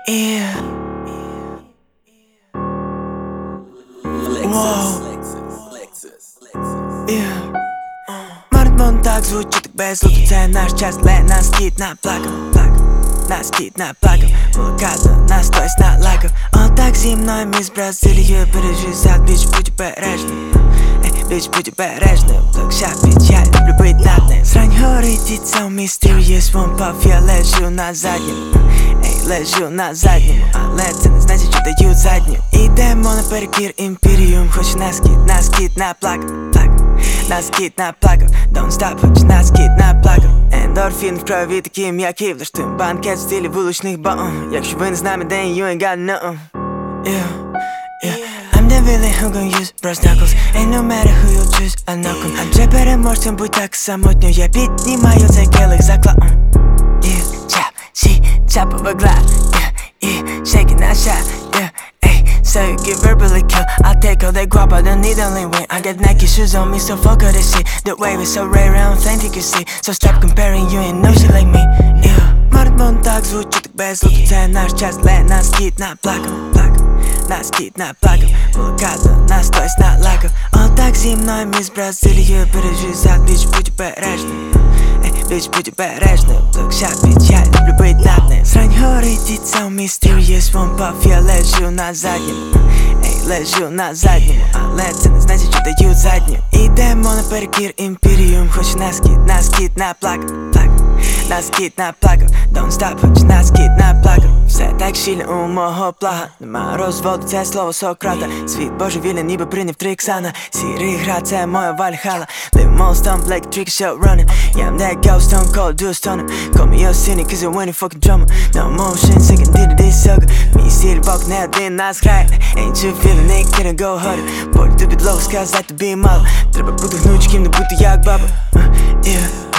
Yeah. Wow. Yeah. Марат так звучит так безлюдно. Це наш час, але нас кіт наплакав. Нас кіт наплакав. Блокада, нас хтось налакав. Отак зі мною міс Бразилією пережизав. Біч, будь обережним. Біч, будь обережним. Блокша, біч, я люблю бить над ним. Срань горить і це mysterious one puff. Я лежу на задньому. Лежу на задньому, але це не значить, що даю задню. Ідемо наперекір імперіум. Хоч нас кіт наплакав. Нас кіт наплакав. Don't stop, хоч нас кіт наплакав. Ендорфін в крові такий м'який. Влаштуємо банкет в стилі вуличних бом. Якщо ви не з нами, then you ain't got nothing. I'm the villain who gon' use bros knuckles. Ain't no matter who you'll choose, I knock 'em. Адже переможцем будь так самотньо. Я піднімаю цей келих за клаом. Chop up a Glock, shaking that shot, so you get verbally killed. I'll take all that guap, I don't need only win. I got Nike shoes on me, so fuck all this shit. The wave is so rare, I don't think you can see. So stop comparing, you ain't no shit like me. Марат так звучить так безлюдно. Це наш час, але нас кіт наплакав. Нас кіт наплакав. Блокада, нас хтось налакав. Отак зі мною міс Бразилією пережизав. Біч, будь обережним. Біч, будь обережним. Блокша, біч, я люблю бить над ним. Срань горить і це mysterious one puff. Я лежу на задньому. Лежу на задньому, але це не значить, що даю задню. Ідемо наперекір імперіум. Хоч нас кіт наплакав. Нас кіт наплакав. Don't stop, хоч нас кіт наплакав. Все так щільно у мого плага. Нема розводу, це слово Сократа. Світ божевільний, ніби прийняв Триксана. Сірий гра, це моя вальхала. Live most dumb like trick show running. Yeah, I'm that ghost, stone cold, do a stunner. Call me your cynic, cause you're winning fucking drummer. No motion, second did this sucker. Мій стиль бок не один нас грає. Ain't you feeling it, couldn't go harder. Боль тобі підлогу, сказати тобі мало. Треба бути гнучким, не бути як баба. Yeah.